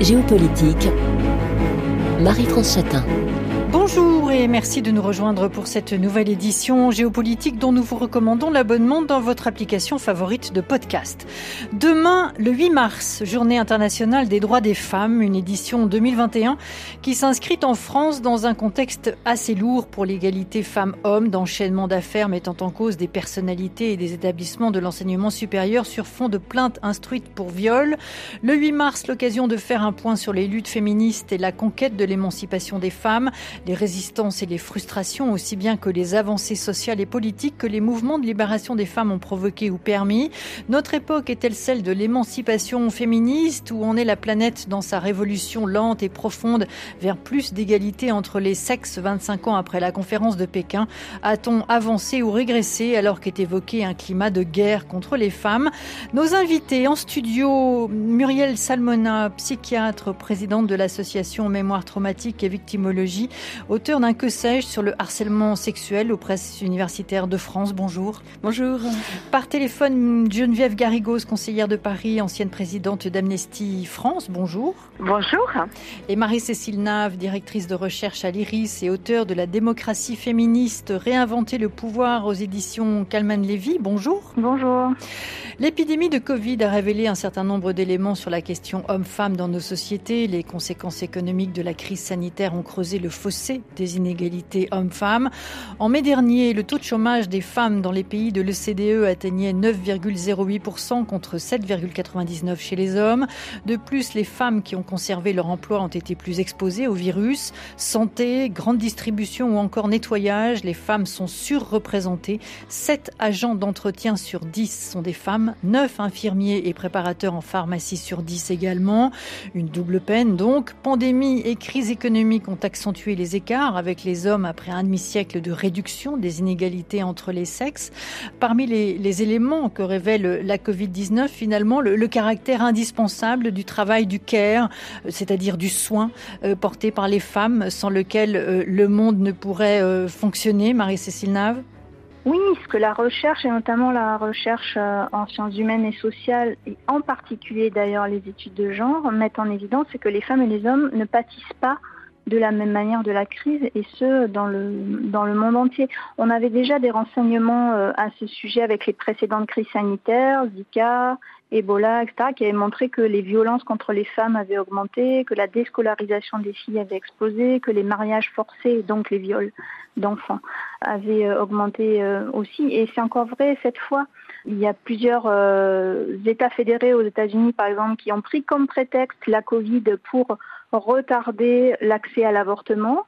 Géopolitique, Marie-France Chatin. Bonjour et merci de nous rejoindre pour cette nouvelle édition géopolitique dont nous vous recommandons l'abonnement dans votre application favorite de podcast. Demain, le 8 mars, journée internationale des droits des femmes, une édition 2021 qui s'inscrit en France dans un contexte assez lourd pour l'égalité femmes-hommes, d'enchaînement d'affaires mettant en cause des personnalités et des établissements de l'enseignement supérieur sur fond de plaintes instruites pour viol. Le 8 mars, l'occasion de faire un point sur les luttes féministes et la conquête de l'émancipation des femmes, les résistances et les frustrations, aussi bien que les avancées sociales et politiques que les mouvements de libération des femmes ont provoqué ou permis. Notre époque est-elle celle de l'émancipation féministe, où en est la planète dans sa révolution lente et profonde vers plus d'égalité entre les sexes 25 ans après la conférence de Pékin? A-t-on avancé ou régressé alors qu'est évoqué un climat de guerre contre les femmes? Nos invités en studio, Muriel Salmona, psychiatre, présidente de l'association Mémoire traumatique et victimologie, auteur d'un Que sais-je sur le harcèlement sexuel aux presses universitaires de France. Bonjour. Bonjour. Par téléphone, Geneviève Garrigos, conseillère de Paris, ancienne présidente d'Amnesty France. Bonjour. Bonjour. Et Marie-Cécile Nave, directrice de recherche à l'IRIS et auteure de La démocratie féministe, réinventer le pouvoir aux éditions Calman Lévy. Bonjour. Bonjour. L'épidémie de Covid a révélé un certain nombre d'éléments sur la question homme-femme dans nos sociétés. Les conséquences économiques de la crise sanitaire ont creusé le fossé des inégalités hommes-femmes. En mai dernier, le taux de chômage des femmes dans les pays de l'OCDE atteignait 9,08% contre 7,99% chez les hommes. De plus, les femmes qui ont conservé leur emploi ont été plus exposées au virus. Santé, grande distribution ou encore nettoyage, les femmes sont surreprésentées. 7 agents d'entretien sur 10 sont des femmes, 9 infirmiers et préparateurs en pharmacie sur 10 également. Une double peine donc. Pandémie et crise économique ont accentué les écarts avec les hommes après un demi-siècle de réduction des inégalités entre les sexes. Parmi les éléments que révèle la Covid-19, finalement, le caractère indispensable du travail du care, c'est-à-dire du soin porté par les femmes, sans lequel le monde ne pourrait fonctionner. Marie-Cécile Nave? Oui, ce que la recherche, et notamment la recherche en sciences humaines et sociales, et en particulier d'ailleurs les études de genre, mettent en évidence, c'est que les femmes et les hommes ne pâtissent pas de la même manière de la crise, et ce, dans le monde entier. On avait déjà des renseignements à ce sujet avec les précédentes crises sanitaires, Zika, Ebola, etc., qui avaient montré que les violences contre les femmes avaient augmenté, que la déscolarisation des filles avait explosé, que les mariages forcés, donc les viols d'enfants, avaient augmenté aussi. Et c'est encore vrai cette fois. Il y a plusieurs États fédérés aux États-Unis, par exemple, qui ont pris comme prétexte la Covid pour retarder l'accès à l'avortement,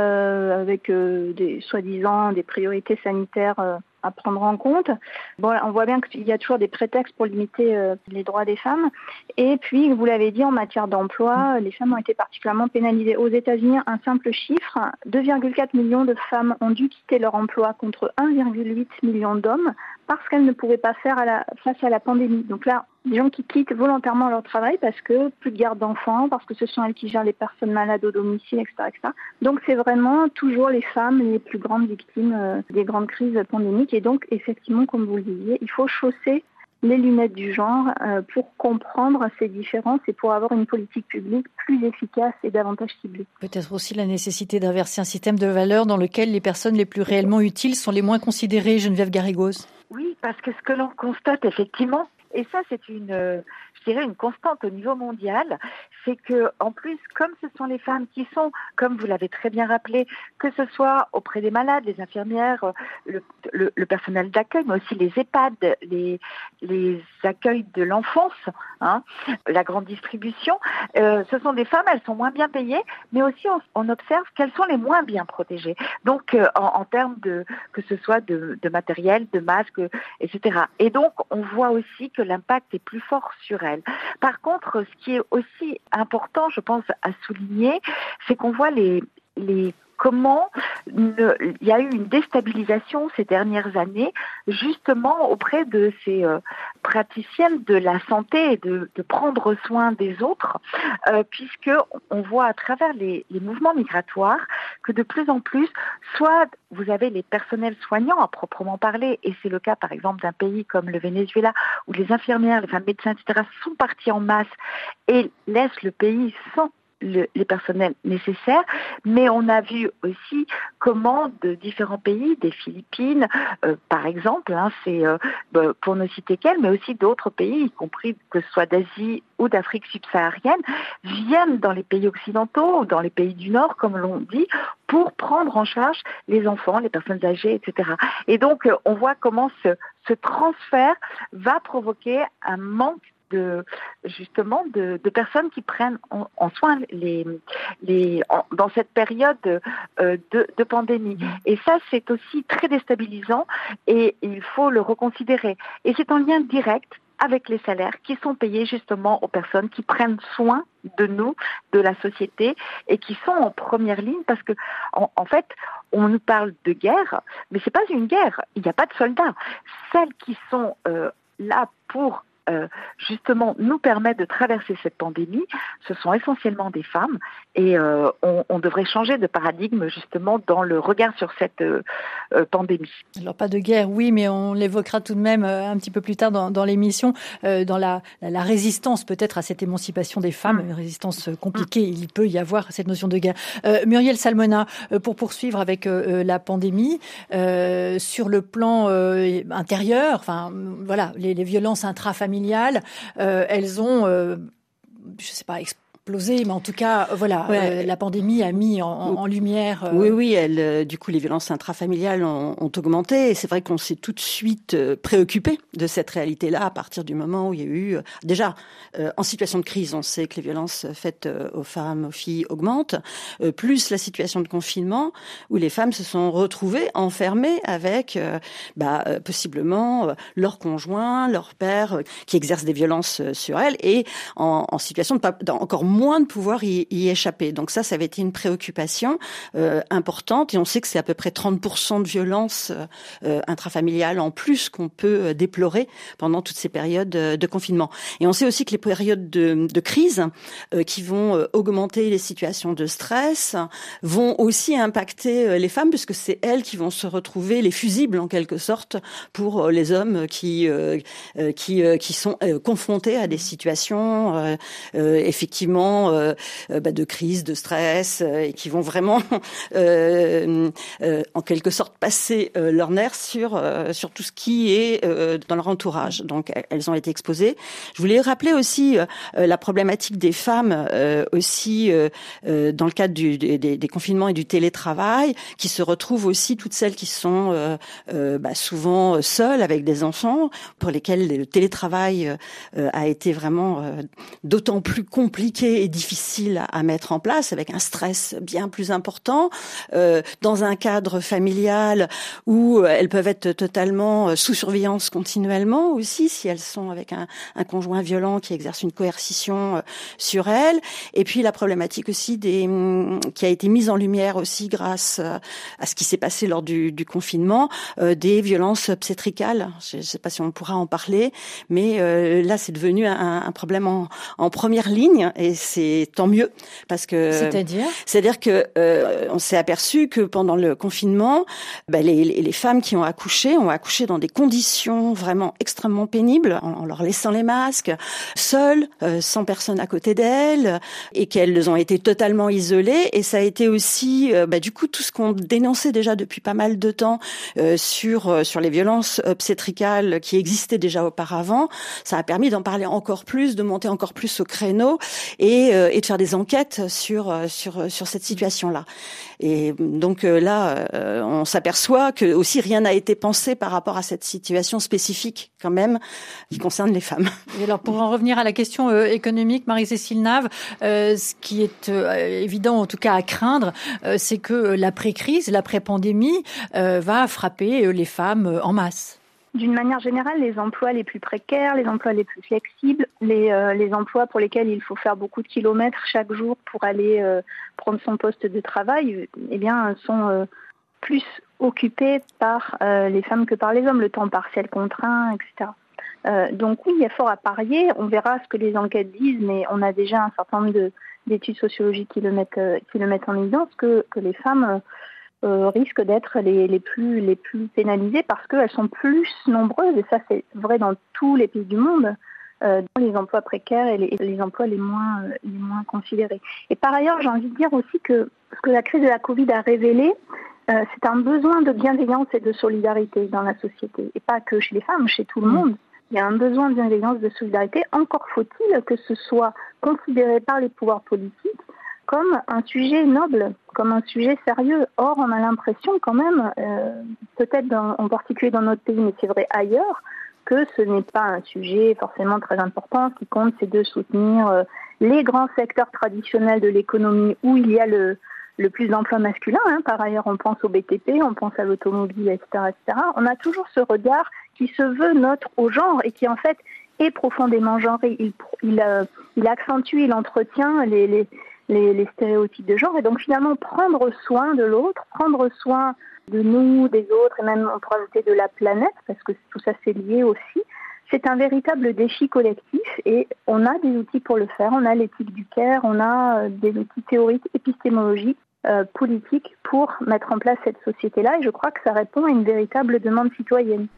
avec soi-disant des priorités sanitaires à prendre en compte. Bon, on voit bien qu'il y a toujours des prétextes pour limiter les droits des femmes. Et puis, vous l'avez dit, en matière d'emploi, les femmes ont été particulièrement pénalisées. Aux États-Unis, un simple chiffre, 2,4 millions de femmes ont dû quitter leur emploi contre 1,8 million d'hommes parce qu'elles ne pouvaient pas faire face à la pandémie. Donc là, des gens qui quittent volontairement leur travail parce que plus de garde d'enfants, parce que ce sont elles qui gèrent les personnes malades au domicile, etc., etc. Donc c'est vraiment toujours les femmes les plus grandes victimes des grandes crises pandémiques. Et donc, effectivement, comme vous le disiez, il faut chausser les lunettes du genre pour comprendre ces différences et pour avoir une politique publique plus efficace et davantage ciblée. Peut-être aussi la nécessité d'inverser un système de valeurs dans lequel les personnes les plus réellement utiles sont les moins considérées. Geneviève Garrigos. Oui, parce que ce que l'on constate effectivement, et ça c'est une constante au niveau mondial, c'est que en plus, comme ce sont les femmes qui sont, comme vous l'avez très bien rappelé, que ce soit auprès des malades, les infirmières, le personnel d'accueil, mais aussi les EHPAD, les accueils de l'enfance, la grande distribution, ce sont des femmes, elles sont moins bien payées, mais aussi on observe qu'elles sont les moins bien protégées. Donc en termes que ce soit de matériel, de masques, etc. Et donc on voit aussi que l'impact est plus fort sur elles. Par contre, ce qui est aussi important, je pense, à souligner, c'est qu'on voit les comment il y a eu une déstabilisation ces dernières années, justement auprès de ces praticiennes de la santé et de prendre soin des autres, puisque on voit à travers les mouvements migratoires que de plus en plus, soit vous avez les personnels soignants à proprement parler, et c'est le cas par exemple d'un pays comme le Venezuela, où les infirmières, les femmes médecins, etc. sont partis en masse et laissent le pays sans les personnels nécessaires, mais on a vu aussi comment de différents pays, des Philippines par exemple, c'est pour ne citer qu'elles, mais aussi d'autres pays, y compris que ce soit d'Asie ou d'Afrique subsaharienne, viennent dans les pays occidentaux ou dans les pays du Nord, comme l'on dit, pour prendre en charge les enfants, les personnes âgées, etc. Et donc, on voit comment ce transfert va provoquer un manque de personnes qui prennent en soin dans cette période de pandémie. Et ça, c'est aussi très déstabilisant et il faut le reconsidérer. Et c'est en lien direct avec les salaires qui sont payés justement aux personnes qui prennent soin de nous, de la société, et qui sont en première ligne parce que, en fait, on nous parle de guerre, mais c'est pas une guerre. Il n'y a pas de soldats. Celles qui sont là pour justement nous permettre de traverser cette pandémie, ce sont essentiellement des femmes et on devrait changer de paradigme justement dans le regard sur cette pandémie. Alors pas de guerre, oui, mais on l'évoquera tout de même un petit peu plus tard dans l'émission, dans la résistance peut-être à cette émancipation des femmes, une résistance compliquée, il peut y avoir cette notion de guerre. Muriel Salmona, pour poursuivre avec la pandémie, sur le plan intérieur, enfin voilà, les violences intrafamiliales, elles ont, je sais pas, explosé, mais en tout cas, voilà, la pandémie a mis en lumière. Oui, du coup, les violences intrafamiliales ont augmenté. Et c'est vrai qu'on s'est tout de suite préoccupé de cette réalité-là à partir du moment où il y a eu déjà en situation de crise, on sait que les violences faites aux femmes, aux filles augmentent, plus la situation de confinement où les femmes se sont retrouvées enfermées avec possiblement leur conjoint, leur père qui exerce des violences sur elles et en situation encore moins de pouvoir y échapper. Donc ça avait été une préoccupation importante et on sait que c'est à peu près 30% de violences intrafamiliales en plus qu'on peut déplorer pendant toutes ces périodes de confinement. Et on sait aussi que les périodes de crise qui vont augmenter les situations de stress vont aussi impacter les femmes puisque c'est elles qui vont se retrouver les fusibles en quelque sorte pour les hommes qui sont confrontés à des situations effectivement de crise, de stress et qui vont vraiment en quelque sorte passer leur nerf sur tout ce qui est dans leur entourage. Donc elles ont été exposées. Je voulais rappeler aussi la problématique des femmes aussi dans le cadre des confinements et du télétravail, qui se retrouvent aussi toutes celles qui sont souvent seules avec des enfants, pour lesquelles le télétravail a été vraiment d'autant plus compliqué et difficile à mettre en place, avec un stress bien plus important, dans un cadre familial où elles peuvent être totalement sous surveillance continuellement aussi, si elles sont avec un conjoint violent qui exerce une coercition sur elles. Et puis la problématique aussi qui a été mise en lumière aussi grâce à ce qui s'est passé lors du confinement, des violences obstétricales. Je ne sais pas si on pourra en parler, mais là c'est devenu un problème en première ligne et c'est tant mieux parce que c'est-à-dire que on s'est aperçu que pendant le confinement, les femmes qui ont accouché dans des conditions vraiment extrêmement pénibles, en leur laissant les masques, seules, sans personne à côté d'elles, et qu'elles ont été totalement isolées. Et ça a été aussi, du coup, tout ce qu'on dénonçait déjà depuis pas mal de temps sur les violences obstétricales qui existaient déjà auparavant. Ça a permis d'en parler encore plus, de monter encore plus au créneau et de faire des enquêtes sur cette situation-là. Et donc là, on s'aperçoit que aussi rien n'a été pensé par rapport à cette situation spécifique quand même qui concerne les femmes. Et alors pour en revenir à la question économique, Marie-Cécile Nave, ce qui est évident en tout cas à craindre, c'est que l'après-crise, l'après-pandémie va frapper les femmes en masse. D'une manière générale, les emplois les plus précaires, les emplois les plus flexibles, les emplois pour lesquels il faut faire beaucoup de kilomètres chaque jour pour aller prendre son poste de travail, eh bien, sont plus occupés par les femmes que par les hommes, le temps partiel contraint, etc. Donc oui, il y a fort à parier. On verra ce que les enquêtes disent, mais on a déjà un certain nombre d'études sociologiques qui le mettent en évidence que les femmes risquent d'être les plus pénalisées parce qu'elles sont plus nombreuses, et ça c'est vrai dans tous les pays du monde, dans les emplois précaires et les emplois les moins considérés. Et par ailleurs, j'ai envie de dire aussi que ce que la crise de la Covid a révélé, c'est un besoin de bienveillance et de solidarité dans la société, et pas que chez les femmes, chez tout le monde. Il y a un besoin de bienveillance, de solidarité. Encore faut-il que ce soit considéré par les pouvoirs politiques comme un sujet noble, comme un sujet sérieux. Or, on a l'impression quand même, peut-être en particulier dans notre pays, mais c'est vrai ailleurs, que ce n'est pas un sujet forcément très important. Ce qui compte, c'est de soutenir les grands secteurs traditionnels de l'économie où il y a le plus d'emplois masculins. Par ailleurs, on pense au BTP, on pense à l'automobile, etc., etc. On a toujours ce regard qui se veut neutre au genre et qui en fait est profondément genré. Il accentue, il entretient les stéréotypes de genre, et donc finalement prendre soin de l'autre, prendre soin de nous, des autres, et même on pourrait ajouter de la planète, parce que tout ça c'est lié aussi, c'est un véritable défi collectif, et on a des outils pour le faire. On a l'éthique du care, on a des outils théoriques, épistémologiques, politiques pour mettre en place cette société-là, et je crois que ça répond à une véritable demande citoyenne.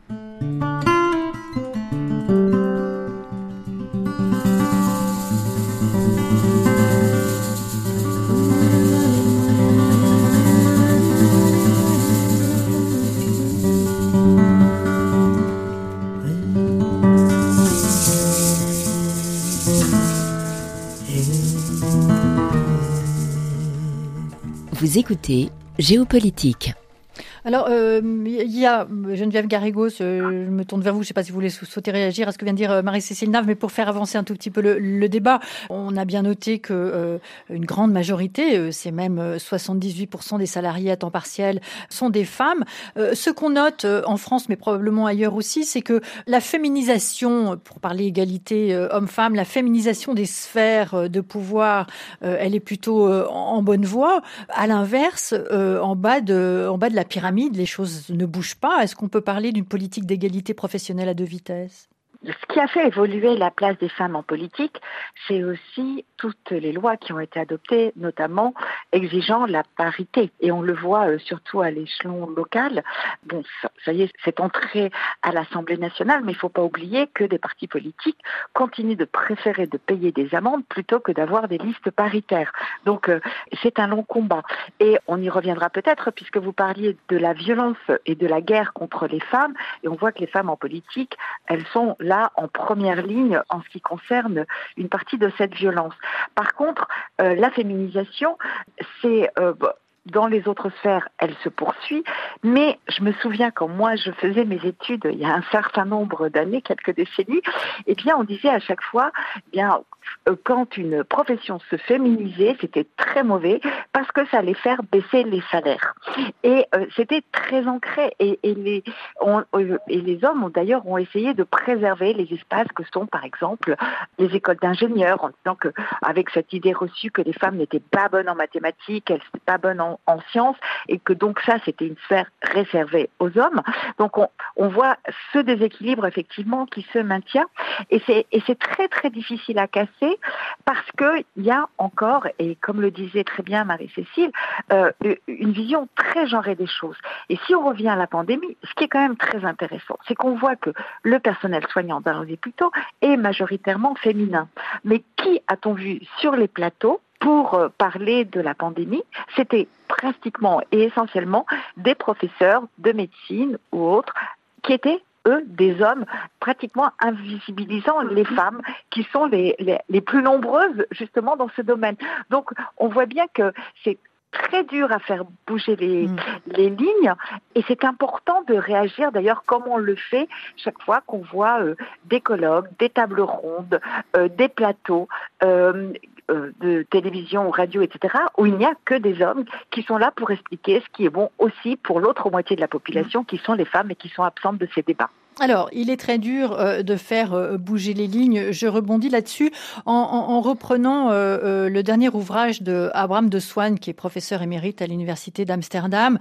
Vous écoutez Géopolitique. Alors, il y a Geneviève Garrigos, je me tourne vers vous, je ne sais pas si vous voulez souhaiter réagir à ce que vient de dire Marie-Cécile Nave, mais pour faire avancer un tout petit peu le débat, on a bien noté que une grande majorité, c'est même 78% des salariés à temps partiel, sont des femmes. Ce qu'on note en France, mais probablement ailleurs aussi, c'est que la féminisation, pour parler égalité homme-femme, la féminisation des sphères de pouvoir, elle est plutôt en bonne voie. À l'inverse, en bas de la pyramide, les choses ne bougent pas. Est-ce qu'on peut parler d'une politique d'égalité professionnelle à deux vitesses ? Ce qui a fait évoluer la place des femmes en politique, c'est aussi toutes les lois qui ont été adoptées, notamment exigeant la parité. Et on le voit surtout à l'échelon local. Bon, ça y est, c'est entré à l'Assemblée nationale, mais il ne faut pas oublier que des partis politiques continuent de préférer de payer des amendes plutôt que d'avoir des listes paritaires. Donc, c'est un long combat. Et on y reviendra peut-être, puisque vous parliez de la violence et de la guerre contre les femmes. Et on voit que les femmes en politique, elles sont là en première ligne en ce qui concerne une partie de cette violence. Par contre, la féminisation, c'est dans les autres sphères, elle se poursuit, mais je me souviens quand moi je faisais mes études il y a un certain nombre d'années, quelques décennies, eh bien on disait à chaque fois, eh bien quand une profession se féminisait, c'était très mauvais parce que ça allait faire baisser les salaires. Et c'était très ancré. Et les hommes d'ailleurs ont essayé de préserver les espaces que sont par exemple les écoles d'ingénieurs, en disant qu'avec cette idée reçue que les femmes n'étaient pas bonnes en mathématiques, elles n'étaient pas bonnes en sciences, et que donc ça c'était une sphère réservée aux hommes. Donc on voit ce déséquilibre effectivement qui se maintient, et c'est très très difficile à casser parce que il y a encore, et comme le disait très bien Marie-Cécile, une vision très genrée des choses. Et si on revient à la pandémie, ce qui est quand même très intéressant, c'est qu'on voit que le personnel soignant d'un hôpital est majoritairement féminin. Mais qui a-t-on vu sur les plateaux pour parler de la pandémie? C'était pratiquement et essentiellement des professeurs de médecine ou autres qui étaient des hommes, pratiquement invisibilisant les femmes qui sont les plus nombreuses justement dans ce domaine. Donc on voit bien que c'est très dur à faire bouger les lignes, et c'est important de réagir d'ailleurs comme on le fait chaque fois qu'on voit des colloques, des tables rondes, des plateaux de télévision ou radio, etc., où il n'y a que des hommes qui sont là pour expliquer ce qui est bon aussi pour l'autre moitié de la population qui sont les femmes et qui sont absentes de ces débats. Alors, il est très dur de faire bouger les lignes. Je rebondis là-dessus en reprenant le dernier ouvrage de Abraham de Swan, qui est professeur émérite à l'université d'Amsterdam.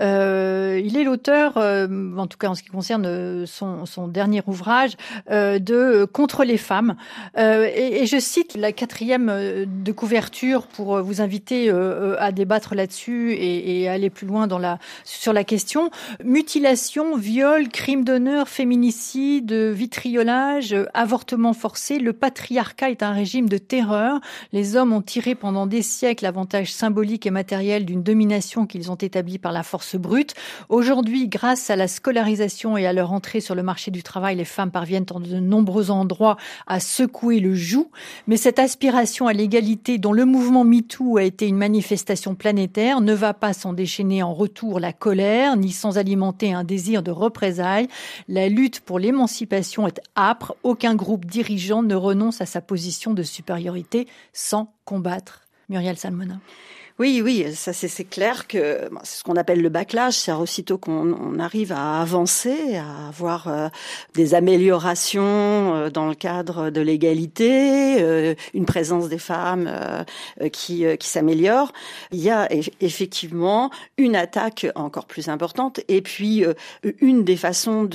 Il est l'auteur, en tout cas en ce qui concerne son dernier ouvrage, de Contre les femmes. Et je cite la 4e de couverture pour vous inviter à débattre là-dessus et aller plus loin sur la question. Mutilation, viol, crime d'honneur, féminicide, vitriolage, avortement forcé, le patriarcat est un régime de terreur. Les hommes ont tiré pendant des siècles l'avantage symbolique et matériel d'une domination qu'ils ont établie par la force brute. Aujourd'hui, grâce à la scolarisation et à leur entrée sur le marché du travail, les femmes parviennent en de nombreux endroits à secouer le joug. Mais cette aspiration à l'égalité dont le mouvement MeToo a été une manifestation planétaire ne va pas sans déchaîner en retour la colère, ni sans alimenter un désir de représailles. La lutte pour l'émancipation est âpre. Aucun groupe dirigeant ne renonce à sa position de supériorité sans combattre. Muriel Salmona. Oui, ça c'est clair que c'est ce qu'on appelle le backlash. C'est aussitôt qu'on arrive à avancer, à avoir des améliorations dans le cadre de l'égalité, une présence des femmes qui s'améliore. Il y a effectivement une attaque encore plus importante et puis une des façons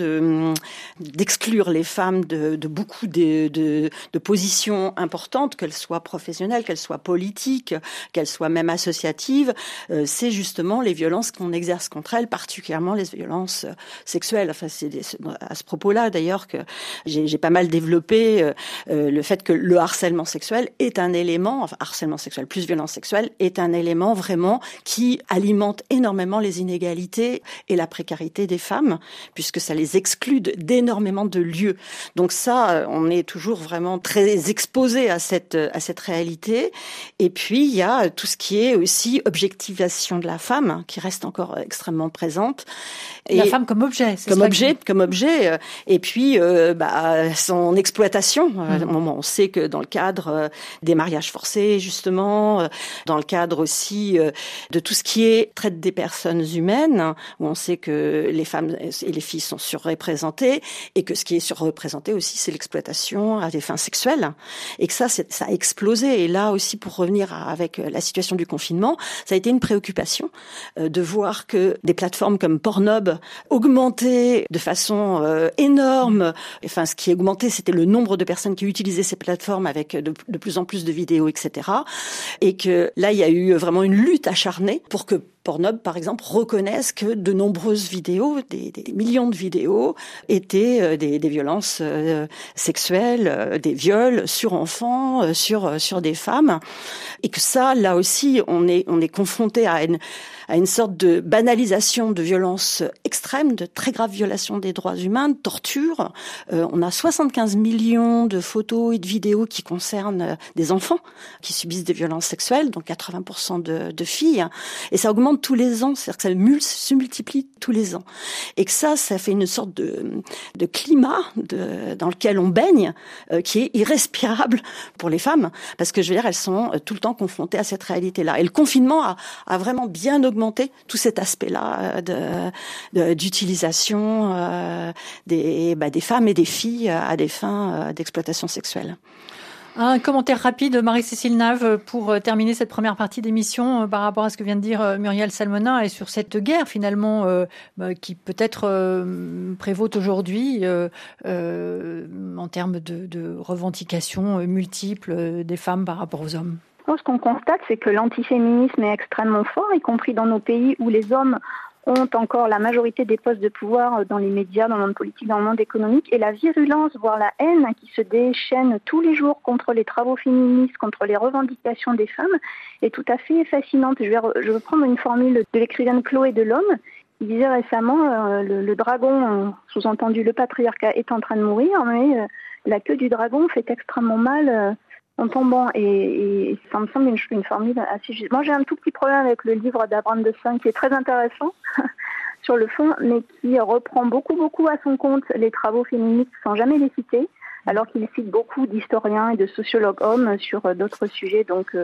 d'exclure les femmes de beaucoup de positions importantes, qu'elles soient professionnelles, qu'elles soient politiques, qu'elles soient même associatives, c'est justement les violences qu'on exerce contre elles, particulièrement les violences sexuelles. Enfin, c'est à ce propos-là d'ailleurs que j'ai pas mal développé le fait que le harcèlement sexuel est un élément, enfin harcèlement sexuel plus violence sexuelle est un élément vraiment qui alimente énormément les inégalités et la précarité des femmes, puisque ça les exclut d'énormément de lieux. Donc ça, on est toujours vraiment très exposé à cette réalité. Et puis il y a tout ce qui est aussi objectivation de la femme, qui reste encore extrêmement présente. La femme comme objet. Comme objet. Et puis, son exploitation. On sait que dans le cadre des mariages forcés, justement, dans le cadre aussi de tout ce qui est traite des personnes humaines, où on sait que les femmes et les filles sont surreprésentées, et que ce qui est surreprésenté aussi, c'est l'exploitation à des fins sexuelles. Et que ça a explosé. Et là aussi, pour revenir avec la situation du confinement, ça a été une préoccupation de voir que des plateformes comme Pornhub augmentaient de façon énorme. Enfin, ce qui augmentait, c'était le nombre de personnes qui utilisaient ces plateformes avec de plus en plus de vidéos, etc. Et que là, il y a eu vraiment une lutte acharnée pour que Pornhub, par exemple, reconnaissent que de nombreuses vidéos, des millions de vidéos, étaient des violences sexuelles, des viols sur enfants, sur des femmes, et que ça, là aussi, on est confronté à une sorte de banalisation de violences extrêmes, de très graves violations des droits humains, de torture. On a 75 millions de photos et de vidéos qui concernent des enfants qui subissent des violences sexuelles, donc 80% de filles, et ça augmente tous les ans, c'est-à-dire que ça se multiplie tous les ans. Et que ça fait une sorte de climat dans lequel on baigne, qui est irrespirable pour les femmes, parce que je veux dire, elles sont tout le temps confrontées à cette réalité-là. Et le confinement a vraiment bien augmenté tout cet aspect-là d'utilisation des femmes et des filles à des fins d'exploitation sexuelle. Un commentaire rapide, Marie-Cécile Nave, pour terminer cette première partie d'émission par rapport à ce que vient de dire Muriel Salmona et sur cette guerre finalement qui peut-être prévaut aujourd'hui en termes de revendications multiples des femmes par rapport aux hommes. Ce qu'on constate, c'est que l'antiséminisme est extrêmement fort, y compris dans nos pays où les hommes ont encore la majorité des postes de pouvoir dans les médias, dans le monde politique, dans le monde économique, et la virulence, voire la haine qui se déchaîne tous les jours contre les travaux féministes, contre les revendications des femmes, est tout à fait fascinante. Je vais prendre une formule de l'écrivaine Chloé Delhomme, qui disait récemment le dragon, sous-entendu le patriarcat, est en train de mourir, mais la queue du dragon fait extrêmement mal en tombant, et ça me semble une formule assez juste. Moi, j'ai un tout petit problème avec le livre d'Abraham de Swan, qui est très intéressant sur le fond, mais qui reprend beaucoup à son compte les travaux féministes sans jamais les citer, alors qu'il cite beaucoup d'historiens et de sociologues hommes sur d'autres sujets. Donc,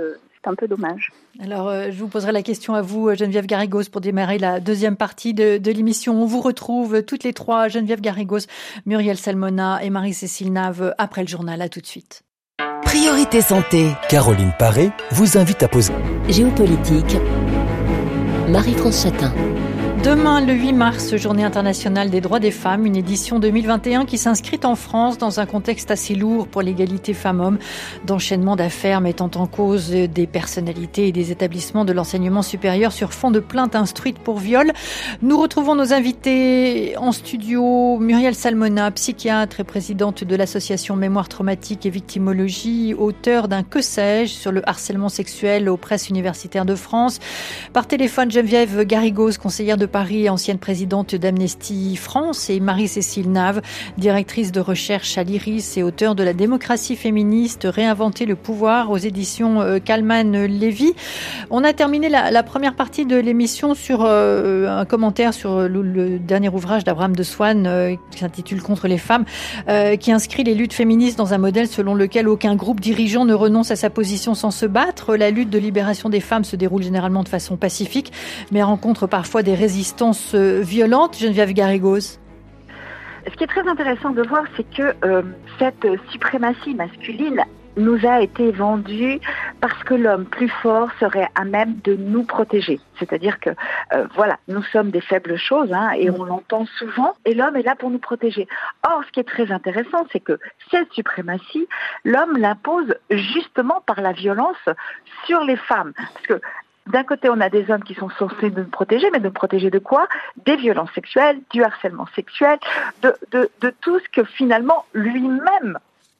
c'est un peu dommage. Alors, je vous poserai la question à vous, Geneviève Garrigos, pour démarrer la deuxième partie de l'émission. On vous retrouve toutes les trois, Geneviève Garrigos, Muriel Salmona et Marie-Cécile Nave, après le journal. À tout de suite. Priorité santé. Caroline Paré vous invite à poser. Géopolitique. Marie-France Chatin. Demain, le 8 mars, Journée internationale des droits des femmes, une édition 2021 qui s'inscrit en France dans un contexte assez lourd pour l'égalité femmes-hommes, d'enchaînement d'affaires mettant en cause des personnalités et des établissements de l'enseignement supérieur sur fond de plaintes instruites pour viol. Nous retrouvons nos invités en studio. Muriel Salmona, psychiatre et présidente de l'association Mémoire traumatique et victimologie, auteure d'un Que sais-je sur le harcèlement sexuel aux presses universitaires de France. Par téléphone, Geneviève Garrigos, conseillère de Paris, ancienne présidente d'Amnesty France, et Marie-Cécile Nave, directrice de recherche à l'IRIS et auteure de La démocratie féministe, réinventer le pouvoir aux éditions Kalman-Lévy. On a terminé la première partie de l'émission sur un commentaire sur le dernier ouvrage d'Abraham de Swann qui s'intitule Contre les femmes, qui inscrit les luttes féministes dans un modèle selon lequel aucun groupe dirigeant ne renonce à sa position sans se battre. La lutte de libération des femmes se déroule généralement de façon pacifique, mais rencontre parfois des résistances violente. Geneviève Garrigos. Ce qui est très intéressant de voir, c'est que cette suprématie masculine nous a été vendue parce que l'homme plus fort serait à même de nous protéger. C'est-à-dire que, voilà, nous sommes des faibles choses, et on l'entend souvent, et l'homme est là pour nous protéger. Or, ce qui est très intéressant, c'est que cette suprématie, l'homme l'impose justement par la violence sur les femmes. Parce que d'un côté, on a des hommes qui sont censés nous protéger, mais nous protéger de quoi? Des violences sexuelles, du harcèlement sexuel, de tout ce que finalement lui-même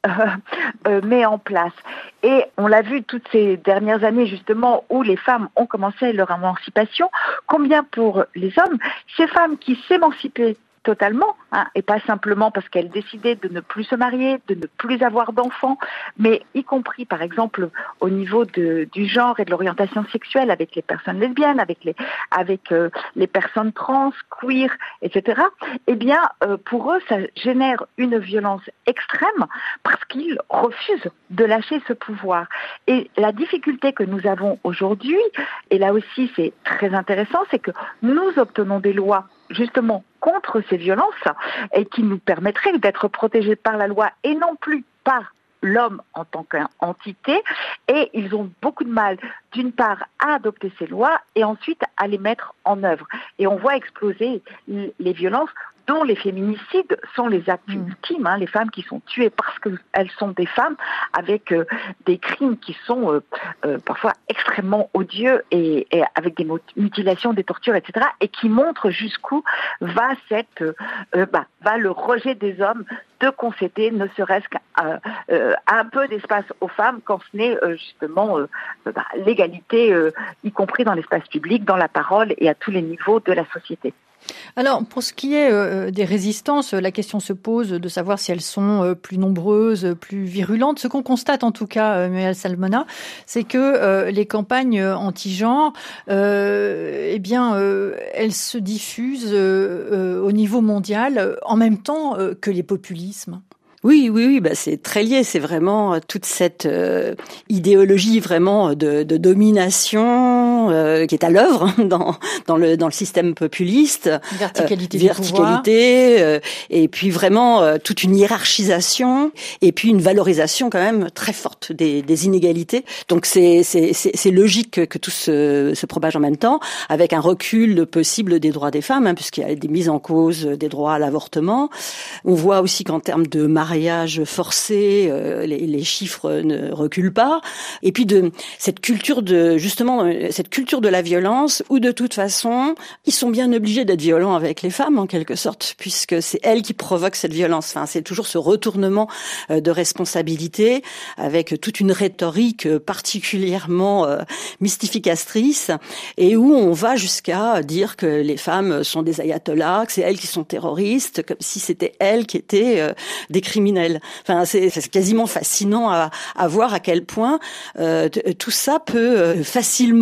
met en place. Et on l'a vu toutes ces dernières années justement où les femmes ont commencé leur émancipation, combien pour les hommes, ces femmes qui s'émancipaient totalement, et pas simplement parce qu'elles décidaient de ne plus se marier, de ne plus avoir d'enfants, mais y compris par exemple au niveau du genre et de l'orientation sexuelle avec les personnes lesbiennes, avec les personnes trans, queer, etc. Eh bien, pour eux, ça génère une violence extrême parce qu'ils refusent de lâcher ce pouvoir. Et la difficulté que nous avons aujourd'hui, et là aussi c'est très intéressant, c'est que nous obtenons des lois justement contre ces violences et qui nous permettraient d'être protégés par la loi et non plus par l'homme en tant qu'entité, et ils ont beaucoup de mal, d'une part, à adopter ces lois et ensuite à les mettre en œuvre. Et on voit exploser les violences dont les féminicides sont les actes ultimes, les femmes qui sont tuées parce qu'elles sont des femmes, avec des crimes qui sont parfois extrêmement odieux et avec des mutilations, des tortures, etc., et qui montrent jusqu'où va le rejet des hommes de concéder ne serait-ce qu'un peu d'espace aux femmes quand ce n'est justement l'égalité, y compris dans l'espace public, dans la parole et à tous les niveaux de la société. Alors, pour ce qui est des résistances, la question se pose de savoir si elles sont plus nombreuses, plus virulentes. Ce qu'on constate en tout cas, Muriel Salmona, c'est que les campagnes anti-genre, elles se diffusent au niveau mondial en même temps que les populismes. Oui, c'est très lié. C'est vraiment toute cette idéologie vraiment de domination qui est à l'œuvre dans le système populiste. Verticalité, et puis vraiment toute une hiérarchisation et puis une valorisation quand même très forte des inégalités. Donc c'est logique que tout se propage en même temps, avec un recul possible des droits des femmes, puisqu'il y a des mises en cause des droits à l'avortement. On voit aussi qu'en termes de mariage forcé, les chiffres ne reculent pas. Et puis de cette culture de la violence, où de toute façon, ils sont bien obligés d'être violents avec les femmes en quelque sorte, puisque c'est elles qui provoquent cette violence. Enfin, c'est toujours ce retournement de responsabilité, avec toute une rhétorique particulièrement mystificatrice, et où on va jusqu'à dire que les femmes sont des ayatollahs, que c'est elles qui sont terroristes, comme si c'était elles qui étaient des criminels. Enfin, c'est quasiment fascinant à voir à quel point tout ça peut facilement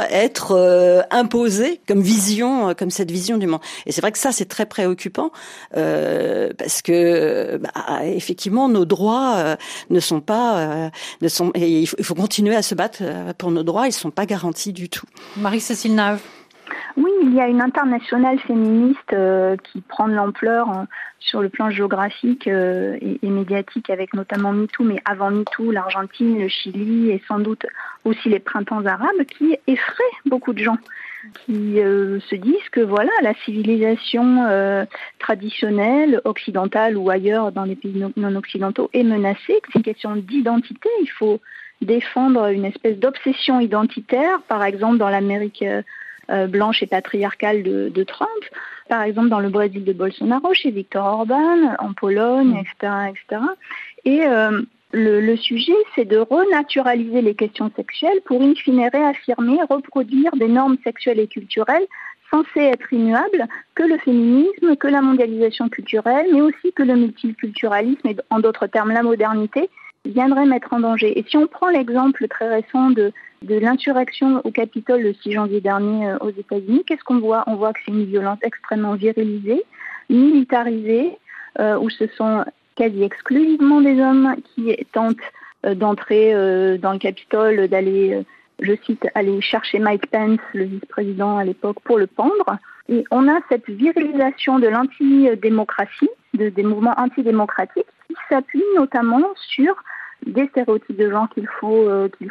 être imposé comme vision, comme cette vision du monde. Et c'est vrai que ça, c'est très préoccupant parce que effectivement, nos droits ne sont pas, et il faut continuer à se battre pour nos droits. Ils sont pas garantis du tout. Marie-Cécile Nave. Oui, il y a une internationale féministe qui prend de l'ampleur sur le plan géographique et médiatique, avec notamment MeToo, mais avant MeToo, l'Argentine, le Chili et sans doute aussi les printemps arabes, qui effraient beaucoup de gens, qui se disent que voilà, la civilisation traditionnelle, occidentale ou ailleurs dans les pays non occidentaux est menacée, que c'est une question d'identité. Il faut défendre une espèce d'obsession identitaire, par exemple dans l'Amérique blanche et patriarcale de Trump, par exemple dans le Brésil de Bolsonaro, chez Viktor Orban, en Pologne, etc., etc. Et le sujet, c'est de renaturaliser les questions sexuelles pour in fine réaffirmer, reproduire des normes sexuelles et culturelles censées être immuables, que le féminisme, que la mondialisation culturelle, mais aussi que le multiculturalisme et en d'autres termes la modernité viendrait mettre en danger. Et si on prend l'exemple très récent de l'insurrection au Capitole le 6 janvier dernier aux États-Unis, qu'est-ce qu'on voit ? On voit que c'est une violence extrêmement virilisée, militarisée, où ce sont quasi exclusivement des hommes qui tentent d'entrer dans le Capitole, d'aller, je cite, aller chercher Mike Pence, le vice-président à l'époque, pour le pendre. Et on a cette virilisation de l'antidémocratie, des mouvements antidémocratiques, qui s'appuient notamment sur des stéréotypes de genre qu'il faut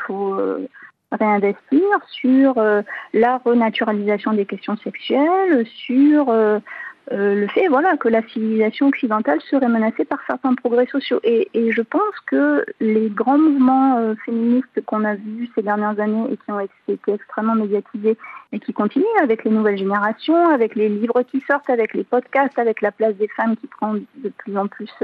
réinvestir, sur la renaturalisation des questions sexuelles, sur le fait que la civilisation occidentale serait menacée par certains progrès sociaux. Et je pense que les grands mouvements féministes qu'on a vus ces dernières années et qui ont été extrêmement médiatisés et qui continuent avec les nouvelles générations, avec les livres qui sortent, avec les podcasts, avec la place des femmes qui prend de plus en plus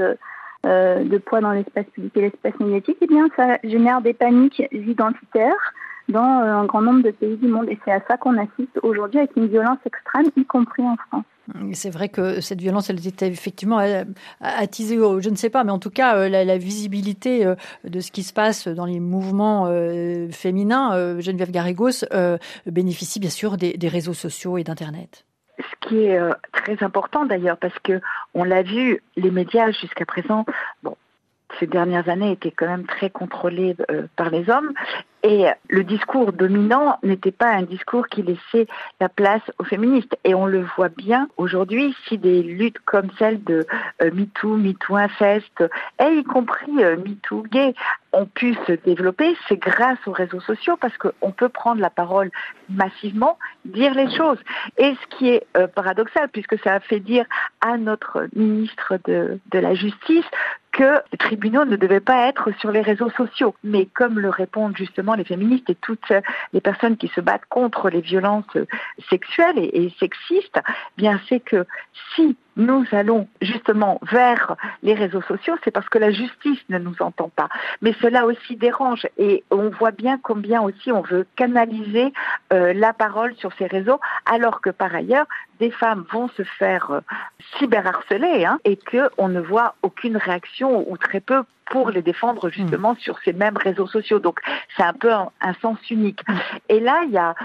de poids dans l'espace public et l'espace médiatique, eh bien ça génère des paniques identitaires dans un grand nombre de pays du monde. Et c'est à ça qu'on assiste aujourd'hui avec une violence extrême, y compris en France. C'est vrai que cette violence, elle était effectivement attisée, je ne sais pas, mais en tout cas, la visibilité de ce qui se passe dans les mouvements féminins, Geneviève Garrigos, bénéficie bien sûr des réseaux sociaux et d'Internet. Ce qui est très important d'ailleurs, parce que on l'a vu, les médias jusqu'à présent, ces dernières années étaient quand même très contrôlés par les hommes, et le discours dominant n'était pas un discours qui laissait la place aux féministes. Et on le voit bien aujourd'hui, si des luttes comme celle de MeToo, MeToo inceste, et y compris MeToo gay, ont pu se développer, c'est grâce aux réseaux sociaux, parce qu'on peut prendre la parole massivement, dire les choses. Et ce qui est paradoxal, puisque ça a fait dire à notre ministre de la Justice que les tribunaux ne devaient pas être sur les réseaux sociaux. Mais comme le répondent justement les féministes et toutes les personnes qui se battent contre les violences sexuelles et sexistes, bien c'est que si nous allons justement vers les réseaux sociaux, c'est parce que la justice ne nous entend pas. Mais cela aussi dérange, et on voit bien combien aussi on veut canaliser la parole sur ces réseaux, alors que par ailleurs, des femmes vont se faire cyberharceler et qu'on ne voit aucune réaction ou très peu pour les défendre justement sur ces mêmes réseaux sociaux. Donc c'est un peu un sens unique. Et là, il y a,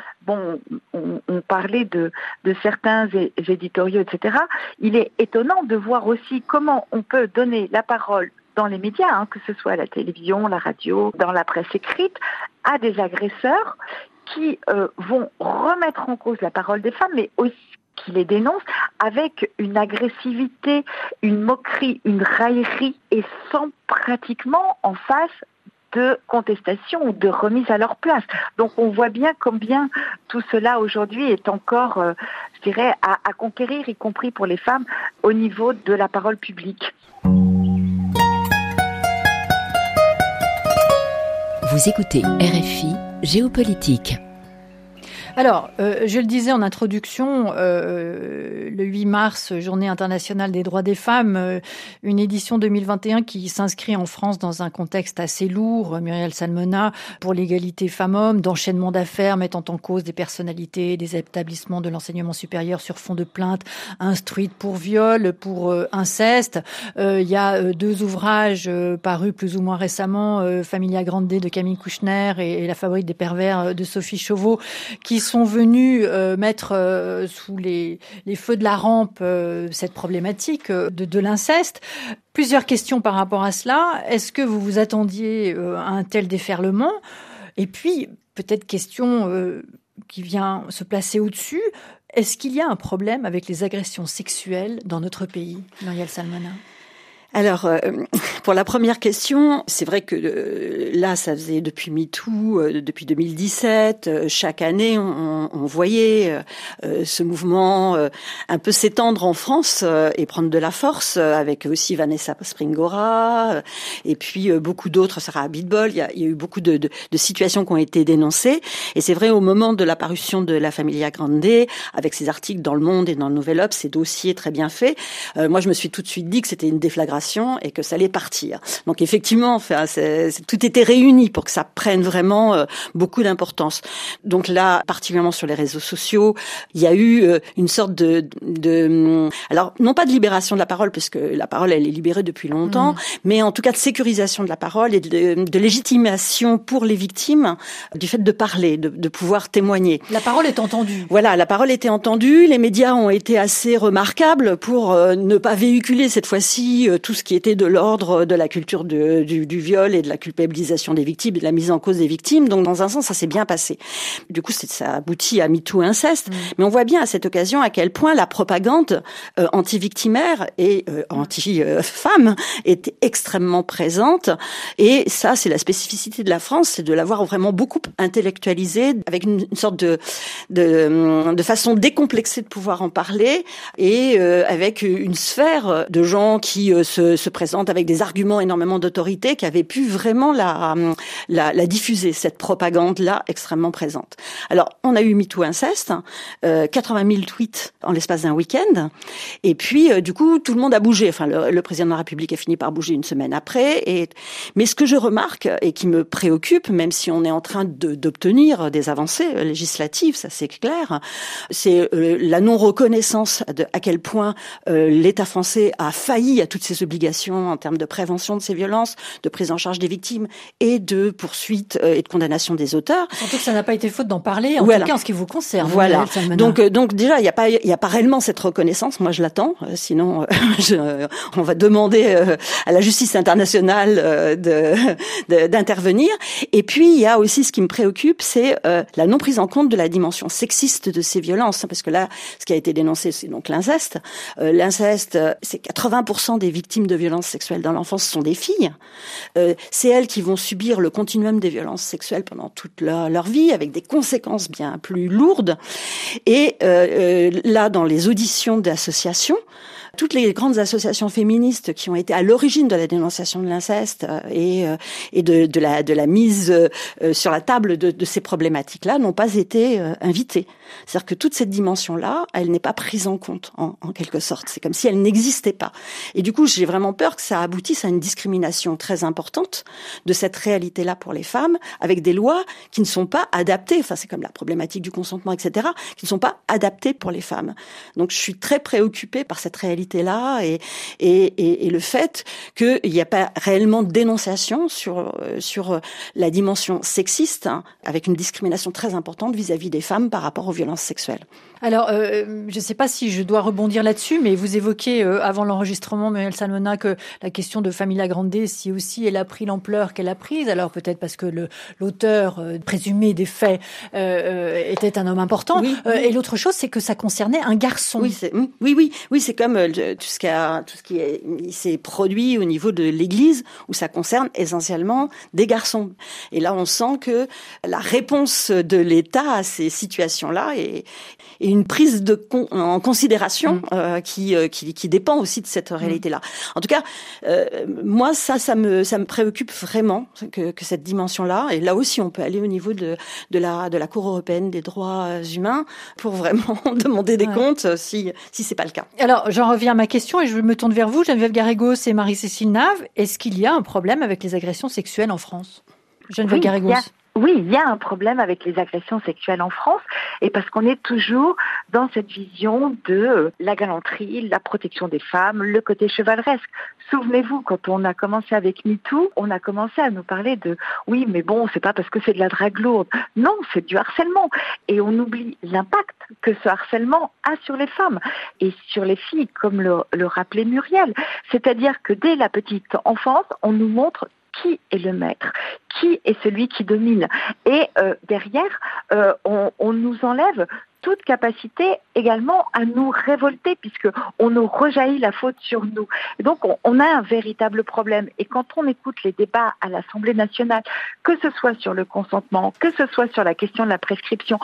on parlait de certains éditoriaux, etc. Il est étonnant de voir aussi comment on peut donner la parole dans les médias, que ce soit à la télévision, la radio, dans la presse écrite, à des agresseurs qui vont remettre en cause la parole des femmes, mais aussi qui les dénoncent avec une agressivité, une moquerie, une raillerie, et sans pratiquement en face de contestation ou de remise à leur place. Donc on voit bien combien tout cela aujourd'hui est encore, je dirais, à conquérir, y compris pour les femmes, au niveau de la parole publique. Vous écoutez RFI Géopolitique. Alors, je le disais en introduction, le 8 mars, Journée internationale des droits des femmes, une édition 2021 qui s'inscrit en France dans un contexte assez lourd, Muriel Salmona, pour l'égalité femmes-hommes, d'enchaînement d'affaires mettant en cause des personnalités, des établissements de l'enseignement supérieur sur fond de plaintes instruites pour viol, pour inceste. Il y a 2 ouvrages parus plus ou moins récemment, Familia Grande de Camille Kouchner et La favorite des pervers de Sophie Chauveau, qui qui sont venus mettre sous les feux de la rampe cette problématique de l'inceste. Plusieurs questions par rapport à cela. Est-ce que vous vous attendiez à un tel déferlement ? Et puis, peut-être question qui vient se placer au-dessus. Est-ce qu'il y a un problème avec les agressions sexuelles dans notre pays, Muriel Salmona ? Alors, pour la première question, c'est vrai que là, ça faisait depuis MeToo, depuis 2017, chaque année, on voyait ce mouvement un peu s'étendre en France et prendre de la force, avec aussi Vanessa Springora, et puis beaucoup d'autres, Sarah Abitbol. Il y a eu beaucoup de situations qui ont été dénoncées. Et c'est vrai, au moment de la parution de La Familia Grande, avec ces articles dans Le Monde et dans le Nouvel Obs, ces dossiers très bien faits, moi, je me suis tout de suite dit que c'était une déflagration et que ça allait partir. Donc effectivement, tout était réuni pour que ça prenne vraiment beaucoup d'importance. Donc là, particulièrement sur les réseaux sociaux, il y a eu une sorte de alors non pas de libération de la parole, puisque la parole elle est libérée depuis longtemps, mais en tout cas de sécurisation de la parole et de légitimation pour les victimes du fait de parler, de pouvoir témoigner. La parole est entendue. Voilà, la parole était entendue. Les médias ont été assez remarquables pour ne pas véhiculer cette fois-ci tout ce qui était de l'ordre de la culture du viol et de la culpabilisation des victimes et de la mise en cause des victimes. Donc, dans un sens, ça s'est bien passé. Du coup, ça aboutit à MeToo inceste. Mais on voit bien à cette occasion à quel point la propagande anti-victimaire et anti-femme était extrêmement présente. Et ça, c'est la spécificité de la France, c'est de l'avoir vraiment beaucoup intellectualisée, avec une sorte de façon décomplexée de pouvoir en parler, et avec une sphère de gens qui se présentent avec des arguments énormément d'autorité, qui avaient pu vraiment la diffuser, cette propagande-là extrêmement présente. Alors, on a eu MeToo inceste, 80 000 tweets en l'espace d'un week-end, et puis, du coup, tout le monde a bougé. Enfin, le président de la République a fini par bouger une semaine après. Mais ce que je remarque, et qui me préoccupe, même si on est en train d'obtenir des avancées législatives, ça c'est clair, c'est la non-reconnaissance à quel point l'État français a failli à toutes ses obligations en termes de prévention de ces violences, de prise en charge des victimes et de poursuite et de condamnation des auteurs. Surtout que ça n'a pas été faute d'en parler, en tout cas en ce qui vous concerne. Voilà. Donc déjà, il y a pas réellement cette reconnaissance. Moi, je l'attends. Sinon, on va demander à la justice internationale d'intervenir. Et puis, il y a aussi ce qui me préoccupe, c'est la non prise en compte de la dimension sexiste de ces violences, parce que là, ce qui a été dénoncé, c'est donc l'inceste. L'inceste, c'est 80% des victimes de violences sexuelles dans l'enfance sont des filles. C'est elles qui vont subir le continuum des violences sexuelles pendant toute leur vie, avec des conséquences bien plus lourdes. Et là, dans les auditions d'associations, toutes les grandes associations féministes qui ont été à l'origine de la dénonciation de l'inceste et de la mise sur la table de ces problématiques-là n'ont pas été invitées. C'est-à-dire que toute cette dimension-là, elle n'est pas prise en compte, en quelque sorte. C'est comme si elle n'existait pas. Et du coup, j'ai vraiment peur que ça aboutisse à une discrimination très importante de cette réalité-là pour les femmes, avec des lois qui ne sont pas adaptées. Enfin, c'est comme la problématique du consentement, etc., qui ne sont pas adaptées pour les femmes. Donc, je suis très préoccupée par cette réalité-là et le fait qu'il n'y a pas réellement de dénonciation sur la dimension sexiste, hein, avec une discrimination très importante vis-à-vis des femmes par rapport aux violences sexuelles. Alors, je ne sais pas si je dois rebondir là-dessus, mais vous évoquiez avant l'enregistrement, Muriel Salmona, que la question de Familia Grande, si aussi elle a pris l'ampleur qu'elle a prise, alors peut-être parce que l'auteur présumé des faits était un homme important. Oui. Et l'autre chose, c'est que ça concernait un garçon. Oui, c'est comme tout ce qui s'est produit au niveau de l'Église, où ça concerne essentiellement des garçons. Et là, on sent que la réponse de l'État à ces situations-là est une prise en considération qui dépend aussi de cette réalité-là. En tout cas, moi, ça me préoccupe vraiment que cette dimension-là. Et là aussi, on peut aller au niveau de la Cour européenne des droits humains pour vraiment demander des comptes si c'est pas le cas. Alors, j'en reviens à ma question et je me tourne vers vous, Geneviève Garrigos et Marie-Cécile Nave. Est-ce qu'il y a un problème avec les agressions sexuelles en France? Geneviève Garrigos. Oui, il y a un problème avec les agressions sexuelles en France et parce qu'on est toujours dans cette vision de la galanterie, la protection des femmes, le côté chevaleresque. Souvenez-vous, quand on a commencé avec MeToo, on a commencé à nous parler de « oui, mais bon, c'est pas parce que c'est de la drague lourde ». Non, c'est du harcèlement. Et on oublie l'impact que ce harcèlement a sur les femmes et sur les filles, comme le rappelait Muriel. C'est-à-dire que dès la petite enfance, on nous montre qui est le maître, qui est celui qui domine. Et derrière, on nous enlève toute capacité également à nous révolter puisque on nous rejaillit la faute sur nous. Et donc on a un véritable problème. Et quand on écoute les débats à l'Assemblée nationale, que ce soit sur le consentement, que ce soit sur la question de la prescription,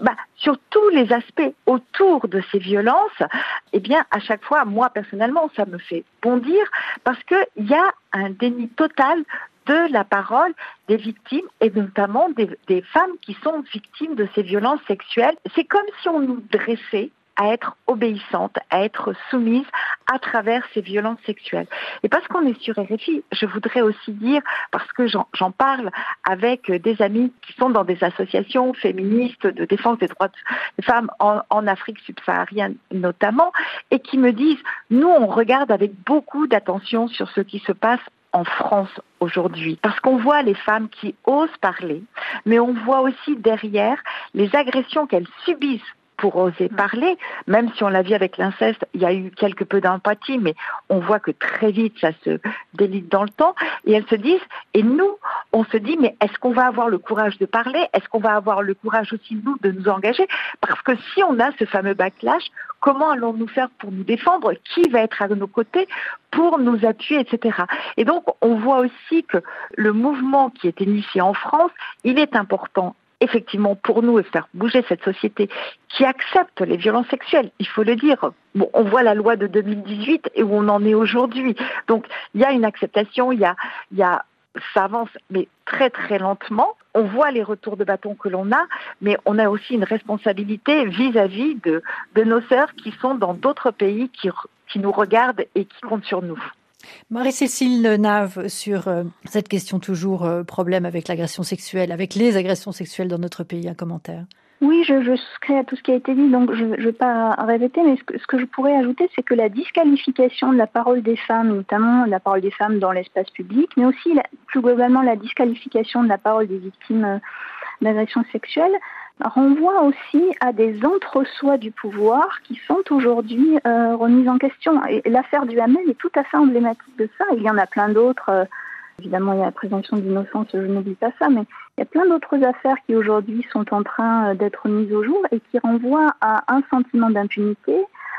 sur tous les aspects autour de ces violences, eh bien à chaque fois, moi personnellement, ça me fait bondir parce que il y a un déni total de la parole des victimes et notamment des femmes qui sont victimes de ces violences sexuelles. C'est comme si on nous dressait à être obéissantes, à être soumises à travers ces violences sexuelles. Et parce qu'on est sur RFI, je voudrais aussi dire, parce que j'en parle avec des amis qui sont dans des associations féministes de défense des droits des femmes en Afrique subsaharienne notamment, et qui me disent, nous on regarde avec beaucoup d'attention sur ce qui se passe en France aujourd'hui. Parce qu'on voit les femmes qui osent parler, mais on voit aussi derrière les agressions qu'elles subissent pour oser parler, même si on l'a vu avec l'inceste, il y a eu quelque peu d'empathie, mais on voit que très vite ça se délite dans le temps, et elles se disent, et nous, on se dit, mais est-ce qu'on va avoir le courage de parler? Est-ce qu'on va avoir le courage aussi, nous, de nous engager? Parce que si on a ce fameux backlash, comment allons-nous faire pour nous défendre? Qui va être à nos côtés pour nous appuyer, etc. Et donc, on voit aussi que le mouvement qui est initié en France, il est important effectivement pour nous et faire bouger cette société qui accepte les violences sexuelles, il faut le dire. Bon, on voit la loi de 2018 et où on en est aujourd'hui. Donc, il y a une acceptation, il y a ça avance, mais très très lentement. On voit les retours de bâton que l'on a, mais on a aussi une responsabilité vis-à-vis de nos sœurs qui sont dans d'autres pays, qui nous regardent et qui comptent sur nous. Marie-Cécile Nave, sur cette question toujours problème avec l'agression sexuelle, avec les agressions sexuelles dans notre pays, un commentaire? Oui, je souscris à tout ce qui a été dit, donc je ne vais pas répéter, mais ce que je pourrais ajouter, c'est que la disqualification de la parole des femmes, notamment la parole des femmes dans l'espace public, mais aussi plus globalement la disqualification de la parole des victimes d'agressions sexuelles, renvoie aussi à des entre-soi du pouvoir qui sont aujourd'hui remises en question. Et l'affaire du Hamel est tout à fait emblématique de ça. Il y en a plein d'autres. Évidemment, il y a la présomption d'innocence, je n'oublie pas ça, mais il y a plein d'autres affaires qui aujourd'hui sont en train d'être mises au jour et qui renvoient à un sentiment d'impunité,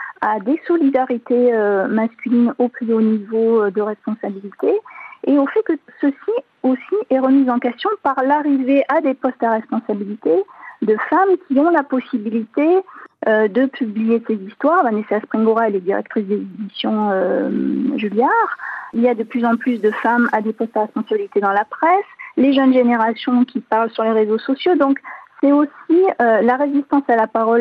à des solidarités masculines au plus haut niveau de responsabilité et au fait que ceci aussi est remis en question par l'arrivée à des postes à responsabilité de femmes qui ont la possibilité de publier ces histoires. Vanessa Springora, elle est directrice des éditions Julliard. Il y a de plus en plus de femmes à des postes à responsabilité dans la presse, les jeunes générations qui parlent sur les réseaux sociaux. Donc, c'est aussi la résistance à la parole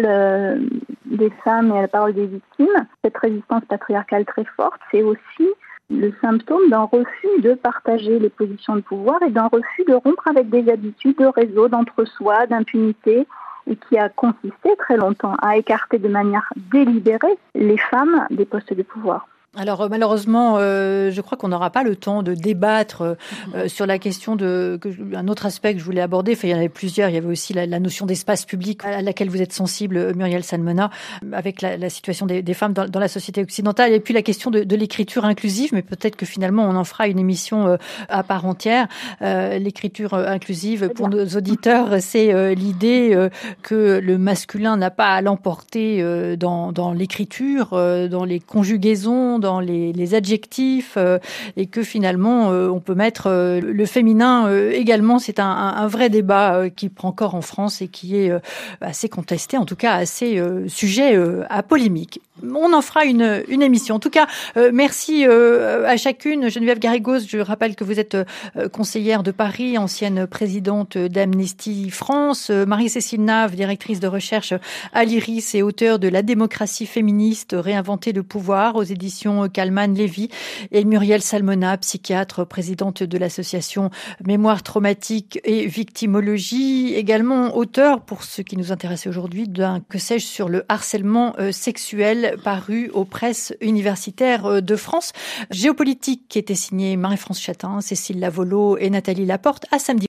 des femmes et à la parole des victimes. Cette résistance patriarcale très forte, c'est aussi le symptôme d'un refus de partager les positions de pouvoir et d'un refus de rompre avec des habitudes de réseau, d'entre-soi, d'impunité, et qui a consisté très longtemps à écarter de manière délibérée les femmes des postes de pouvoir. Alors malheureusement, je crois qu'on n'aura pas le temps de débattre sur la question un autre aspect que je voulais aborder. Enfin, il y en avait plusieurs. Il y avait aussi la notion d'espace public à laquelle vous êtes sensible, Muriel Salmona, avec la situation des femmes dans la société occidentale. Et puis la question de l'écriture inclusive, mais peut-être que finalement on en fera une émission à part entière. L'écriture inclusive, pour nos auditeurs, c'est l'idée que le masculin n'a pas à l'emporter dans l'écriture, dans les conjugaisons, dans les adjectifs, et que finalement on peut mettre le féminin également. C'est un vrai débat qui prend corps en France et qui est assez contesté, en tout cas assez sujet à polémique. On en fera une émission. En tout cas, merci à chacune. Geneviève Garrigos, je rappelle que vous êtes conseillère de Paris, ancienne présidente d'Amnesty France. Marie-Cécile Nave, directrice de recherche à l'IRIS et auteure de La démocratie féministe, réinventer le pouvoir aux éditions Fondation Kalman Lévy et Muriel Salmona, psychiatre, présidente de l'association Mémoire traumatique et victimologie, également auteur, pour ce qui nous intéresse aujourd'hui, d'un Que sais-je sur le harcèlement sexuel paru aux presses universitaires de France. Géopolitique qui était signé Marie-France Chatin, Cécile Lavolo et Nathalie Laporte. À samedi